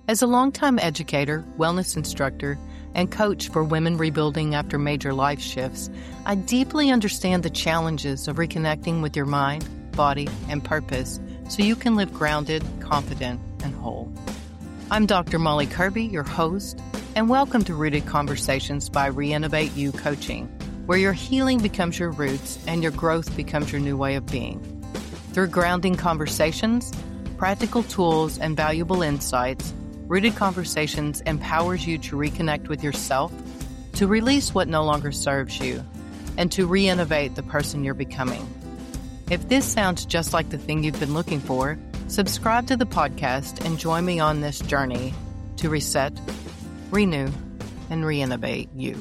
As a longtime educator, wellness instructor, and coach for women rebuilding after major life shifts, I deeply understand the challenges of reconnecting with your mind, body, and purpose so you can live grounded, confident, and whole. I'm Dr. Molly Kirby, your host, and welcome to Rooted Conversations by Reinnovate You Coaching, where your healing becomes your roots and your growth becomes your new way of being. Through grounding conversations, practical tools, and valuable insights, Rooted Conversations empowers you to reconnect with yourself, to release what no longer serves you, and to reinnovate the person you're becoming. If this sounds just like the thing you've been looking for, subscribe to the podcast and join me on this journey to reset, renew, and reinnovate you.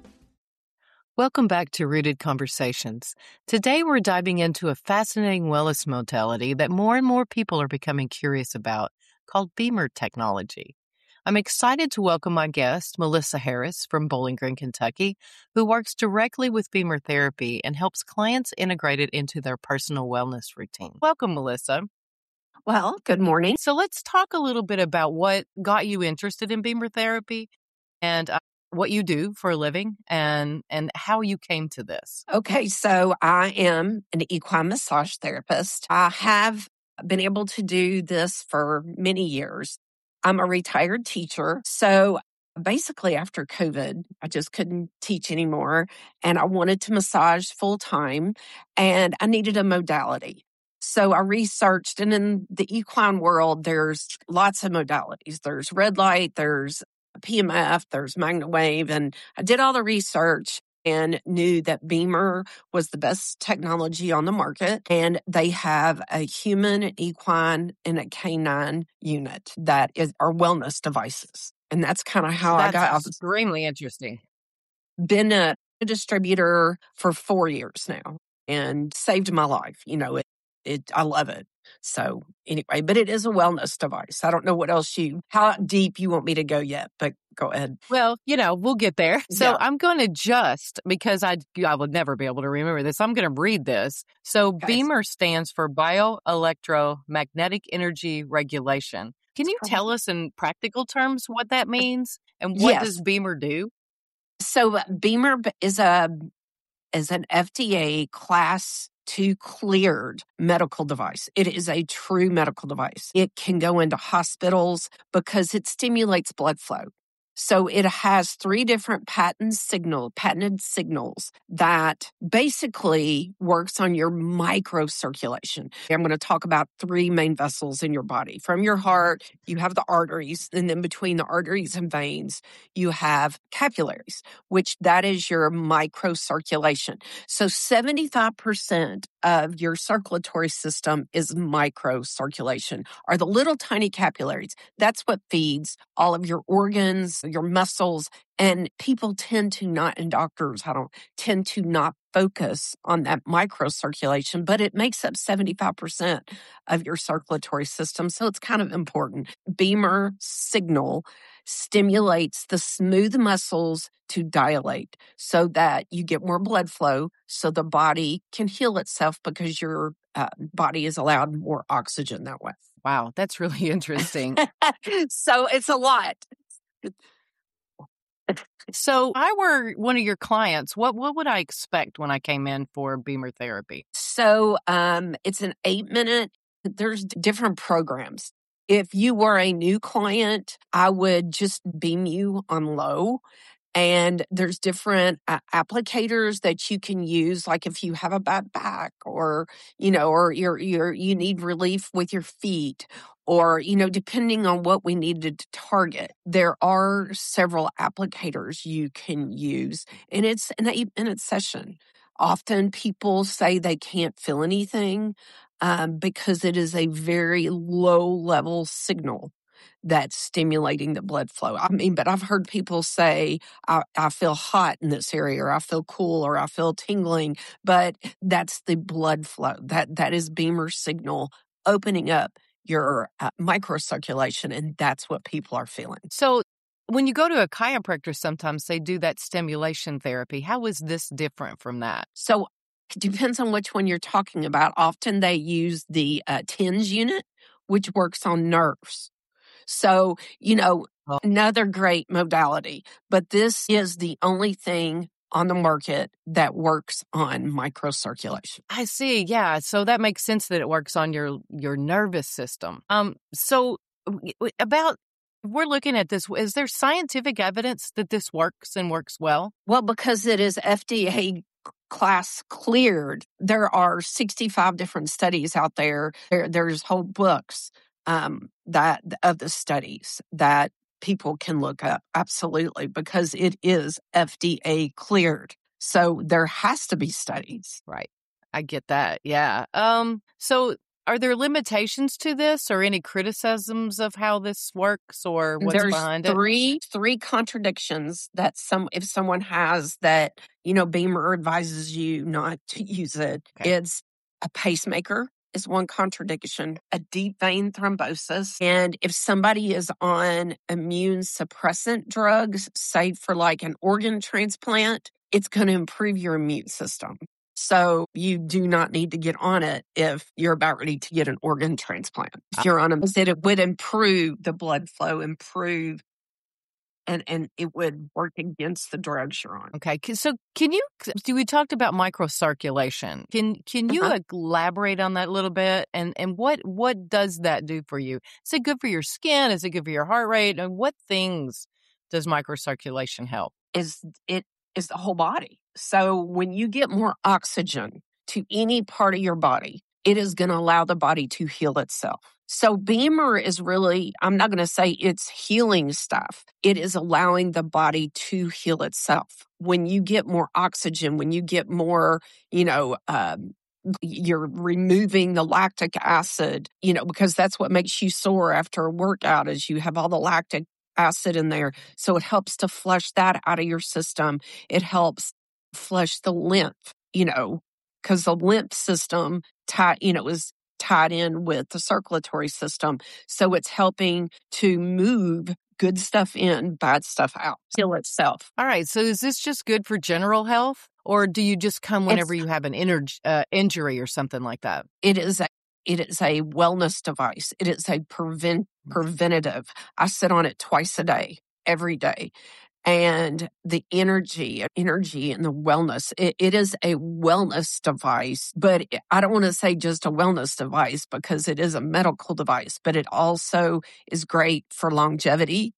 Welcome back to Rooted Conversations. Today we're diving into a fascinating wellness modality that more and more people are becoming curious about, called BEMER technology. I'm excited to welcome my guest, Melissa Harris from Bowling Green, Kentucky, who works directly with BEMER therapy and helps clients integrate it into their personal wellness routine. Welcome, Melissa. Well, good morning. So let's talk a little bit about what got you interested in BEMER therapy and what you do for a living and how you came to this. Okay, so I am an equine massage therapist. I have been able to do this for many years. I'm a retired teacher. So basically after COVID, I just couldn't teach anymore and I wanted to massage full time and I needed a modality. So I researched, and in the equine world, there's lots of modalities. There's red light, there's PMF, there's MagnaWave, and I did all the research and knew that BEMER was the best technology on the market. And they have a human, an equine, and a canine unit that are wellness devices. And that's kind of how I got. That's extremely interesting. Been a distributor for 4 years now and saved my life. You know, I love it. So anyway, but it is a wellness device. I don't know how deep you want me to go yet, but go ahead. Well, we'll get there. So Yeah. I'm going to because I would never be able to remember this, I'm going to read this. So Okay. BEMER stands for Bioelectromagnetic Energy Regulation. Can you tell us in practical terms what that means and what does BEMER do? So BEMER is an FDA Class 2 cleared medical device. It is a true medical device. It can go into hospitals because it stimulates blood flow. So it has 3 different patented signals that basically works on your microcirculation. I'm going to talk about 3 main vessels in your body. From your heart, you have the arteries, and then between the arteries and veins, you have capillaries, which that is your microcirculation. So 75% of your circulatory system is microcirculation, are the little tiny capillaries. That's what feeds all of your organs, your muscles, and people tend to not, and doctors, tend to not focus on that microcirculation, but it makes up 75% of your circulatory system. So it's kind of important. BEMER signal stimulates the smooth muscles to dilate so that you get more blood flow so the body can heal itself because your body is allowed more oxygen that way. Wow, that's really interesting. So it's a lot. So if I were one of your clients, what would I expect when I came in for BEMER therapy? So it's an 8-minute, there's different programs. If you were a new client, I would just beam you on low. And there's different applicators that you can use, like if you have a bad back or you need relief with your feet or, depending on what we needed to target. There are several applicators you can use, and it's an 8-minute session. Often people say they can't feel anything because it is a very low level signal that's stimulating the blood flow. But I've heard people say, I feel hot in this area, or I feel cool, or I feel tingling, but that's the blood flow. That is BEMER signal opening up your microcirculation, and that's what people are feeling. So when you go to a chiropractor, sometimes they do that stimulation therapy. How is this different from that? So it depends on which one you're talking about. Often they use the TENS unit, which works on nerves. So, Oh, another great modality, but this is the only thing on the market that works on microcirculation. I see. Yeah. So that makes sense that it works on your nervous system. So about we're looking at this. Is there scientific evidence that this works and works well? Well, because it is FDA class cleared, there are 65 different studies out there. There's whole books that of the studies that people can look up. Absolutely, because it is FDA cleared. So there has to be studies. Right. I get that. Yeah. So are there limitations to this or any criticisms of how this works or what's There's behind it? three contradictions that if someone has that, Beamer advises you not to use it. Okay. It's a pacemaker is one contradiction, a deep vein thrombosis. And if somebody is on immune suppressant drugs, say for like an organ transplant, it's going to improve your immune system. So you do not need to get on it if you're about ready to get an organ transplant. If you're on them, it would improve the blood flow, improve, and it would work against the drugs you're on. Okay. So we talked about microcirculation. Can you elaborate on that a little bit? And what does that do for you? Is it good for your skin? Is it good for your heart rate? And what things does microcirculation help? It is the whole body. So when you get more oxygen to any part of your body, it is going to allow the body to heal itself. So Beamer is really, I'm not going to say it's healing stuff. It is allowing the body to heal itself. When you get more oxygen, when you get more, you're removing the lactic acid, because that's what makes you sore after a workout is you have all the lactic acid in there. So it helps to flush that out of your system. It helps flush the lymph, because the lymph system is tied in with the circulatory system. So it's helping to move good stuff in, bad stuff out, heal itself. All right. So is this just good for general health or do you just come whenever you have an injury or something like that? It is a wellness device. It is a preventative. I sit on it twice a day, every day. And the energy and the wellness, it is a wellness device, but I don't want to say just a wellness device because it is a medical device, but it also is great for longevity,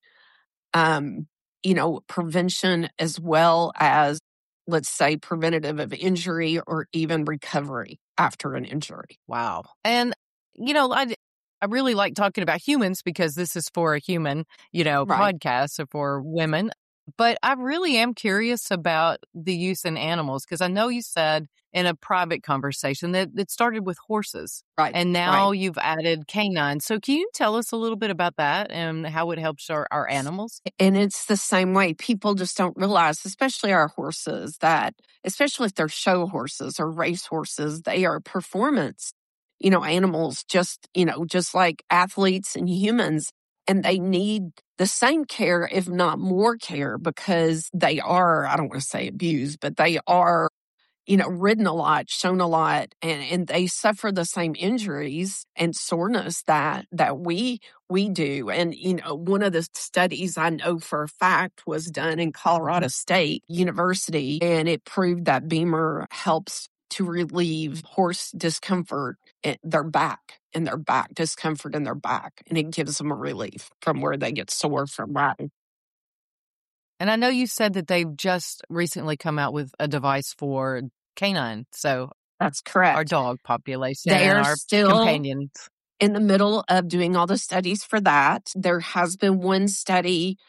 prevention as well as, let's say, preventative of injury or even recovery after an injury. Wow. And, I really like talking about humans because this is for a human, podcast, so for women. But I really am curious about the use in animals because I know you said in a private conversation that it started with horses. Right. And now you've added canines. So can you tell us a little bit about that and how it helps our animals? And it's the same way. People just don't realize, especially our horses, that especially if they're show horses or race horses, they are performance, animals, just like athletes and humans. And they need the same care, if not more care, because they are, I don't want to say abused, but they are, ridden a lot, shown a lot, and they suffer the same injuries and soreness that we do. And, one of the studies I know for a fact was done in Colorado State University, and it proved that Beamer helps to relieve horse discomfort in their back discomfort in their back. And it gives them a relief from where they get sore from riding. And I know you said that they've just recently come out with a device for canine. So that's correct. Our dog population they and are our still companions. In the middle of doing all the studies for that. There has been one study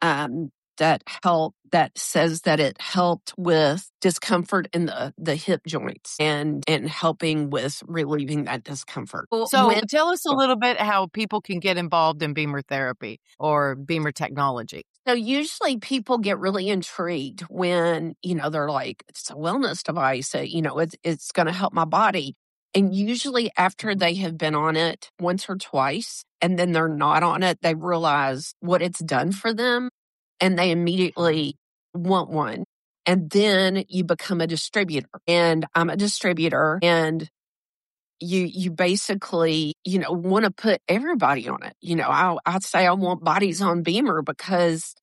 that says that it helped with discomfort in the hip joints and helping with relieving that discomfort. So tell us a little bit how people can get involved in Beamer therapy or Beamer technology. So usually people get really intrigued when, they're like, it's a wellness device, it's going to help my body. And usually after they have been on it once or twice and then they're not on it, they realize what it's done for them. And they immediately want one. And then you become a distributor. And I'm a distributor. And you basically, want to put everybody on it. I'd say I want bodies on Beamer because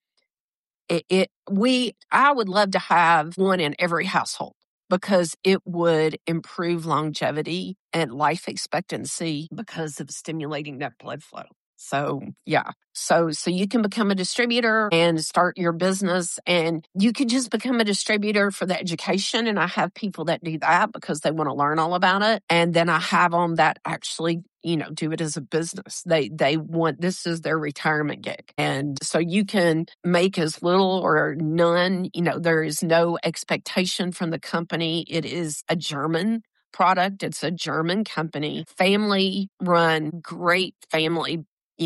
I would love to have one in every household because it would improve longevity and life expectancy because of stimulating that blood flow. So yeah. So you can become a distributor and start your business, and you can just become a distributor for the education. And I have people that do that because they want to learn all about it. And then I have them that actually, do it as a business. They want, this is their retirement gig. And so you can make as little or none, there is no expectation from the company. It is a German product. It's a German company, family run, great family,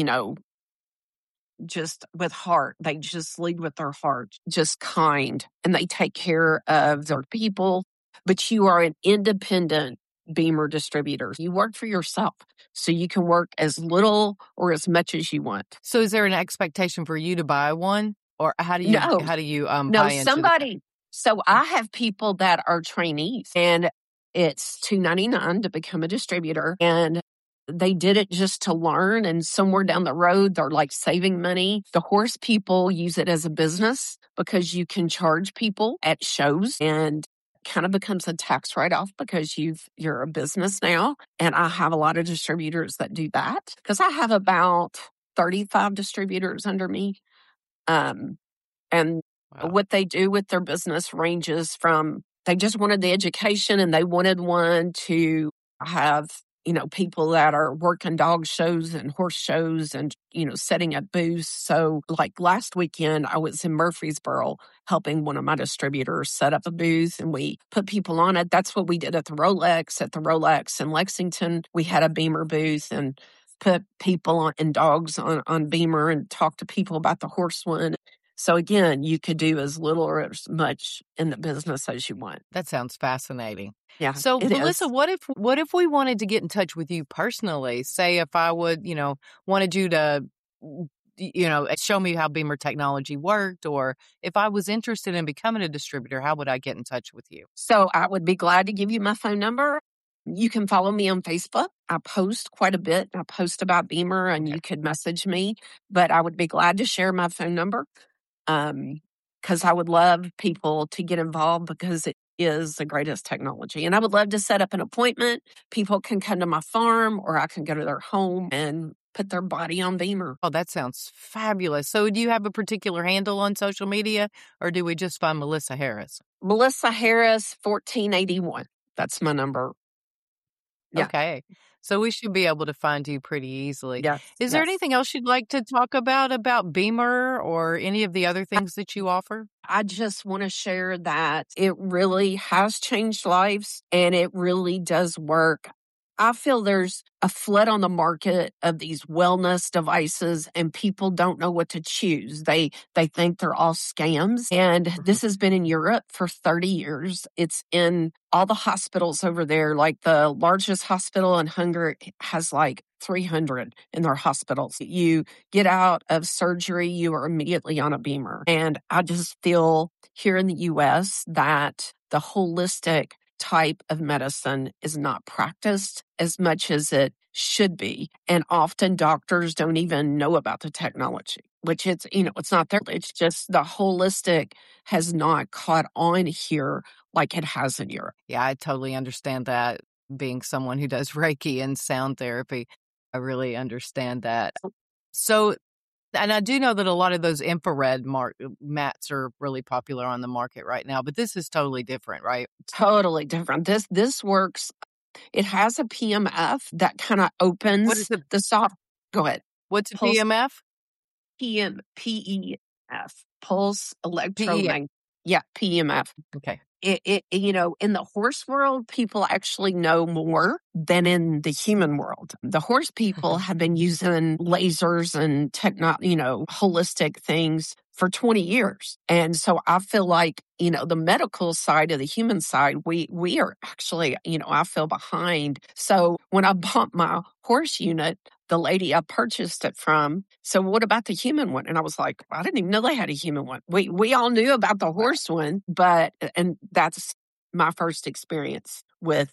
just with heart. They just lead with their heart, just kind, and they take care of their people. But you are an independent Beamer distributor. You work for yourself, so you can work as little or as much as you want. So is there an expectation for you to buy one, or how do you No. buy into somebody? So I have people that are trainees, and it's $2.99 to become a distributor, and they did it just to learn, and somewhere down the road, they're like saving money. The horse people use it as a business because you can charge people at shows and kind of becomes a tax write-off because you're a business now. And I have a lot of distributors that do that because I have about 35 distributors under me. And Wow. what they do with their business ranges from, they just wanted the education and they wanted one to have, people that are working dog shows and horse shows and, setting up booths. So like last weekend, I was in Murfreesboro helping one of my distributors set up a booth, and we put people on it. That's what we did at the Rolex in Lexington. We had a Beamer booth and put people on and dogs on Beamer and talk to people about the horse one. So again, you could do as little or as much in the business as you want. That sounds fascinating. Yeah. So Melissa, is. what if we wanted to get in touch with you personally? Say if I would, wanted you to, show me how Beamer technology worked, or if I was interested in becoming a distributor, how would I get in touch with you? So I would be glad to give you my phone number. You can follow me on Facebook. I post quite a bit. I post about Beamer, and you could message me, but I would be glad to share my phone number. Because I would love people to get involved because it is the greatest technology. And I would love to set up an appointment. People can come to my farm, or I can go to their home and put their body on Beamer. Oh, that sounds fabulous. So do you have a particular handle on social media, or do we just find Melissa Harris? Melissa Harris, 1481. That's my number. Yeah. Okay. So we should be able to find you pretty easily. Yes. Is there anything else you'd like to talk about Beamer, or any of the other things that you offer? I just want to share that it really has changed lives, and it really does work. I feel there's a flood on the market of these wellness devices, and people don't know what to choose. They think they're all scams. And this has been in Europe for 30 years. It's in all the hospitals over there. Like the largest hospital in Hungary has like 300 in their hospitals. You get out of surgery, you are immediately on a Beamer. And I just feel here in the US that the holistic type of medicine is not practiced as much as it should be. And often doctors don't even know about the technology, which it's not there. It's just the holistic has not caught on here like it has in Europe. Yeah, I totally understand that. Being someone who does Reiki and sound therapy, I really understand that. So, and I do know that a lot of those infrared mats are really popular on the market right now, but this is totally different, right? Totally different. This works. It has a PMF that kind of opens What is the soft. Go ahead. What's a PMF? PEF, pulse electromagnetic. Yeah, PEMF. Okay. In the horse world, people actually know more than in the human world. The horse people have been using lasers and holistic things for 20 years. And so I feel like, the medical side of the human side, we are actually, I feel behind. So when I bought my horse unit, the lady I purchased it from, so what about the human one? And I was like, I didn't even know they had a human one. We all knew about the horse one, and that's my first experience with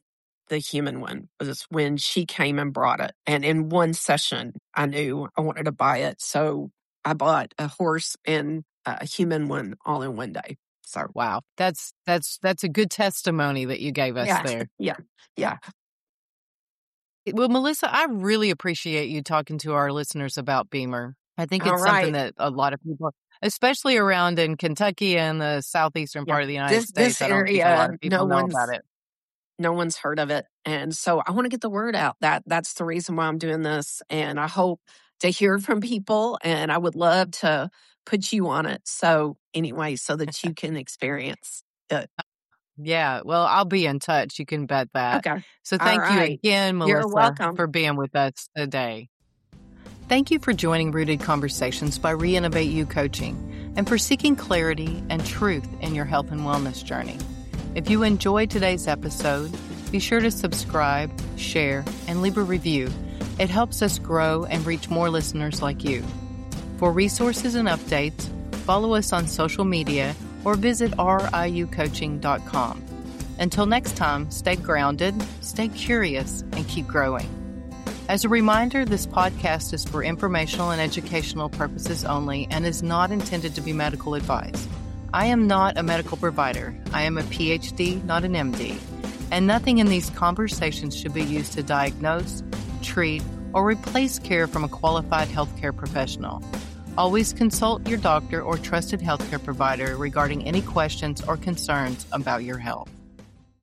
the human one was when she came and brought it. And in one session, I knew I wanted to buy it. So I bought a horse and a human one all in one day. So wow, that's a good testimony that you gave us there. Yeah. Well, Melissa, I really appreciate you talking to our listeners about Beamer. I think it's something that a lot of people, especially around in Kentucky and the southeastern part of the United States, this area, a lot of people know about it. No one's heard of it. And so I want to get the word out. That's the reason why I'm doing this. And I hope to hear from people. And I would love to put you on it. So anyway, so that you can experience it. Yeah, well, I'll be in touch. You can bet that. Okay. So thank you again, Melissa, You're welcome. for being with us today. Thank you for joining Rooted Conversations by Reinnovate You Coaching and for seeking clarity and truth in your health and wellness journey. If you enjoyed today's episode, be sure to subscribe, share, and leave a review. It helps us grow and reach more listeners like you. For resources and updates, follow us on social media or visit riucoaching.com. Until next time, stay grounded, stay curious, and keep growing. As a reminder, this podcast is for informational and educational purposes only and is not intended to be medical advice. I am not a medical provider. I am a PhD, not an MD. And nothing in these conversations should be used to diagnose, treat, or replace care from a qualified healthcare professional. Always consult your doctor or trusted healthcare provider regarding any questions or concerns about your health.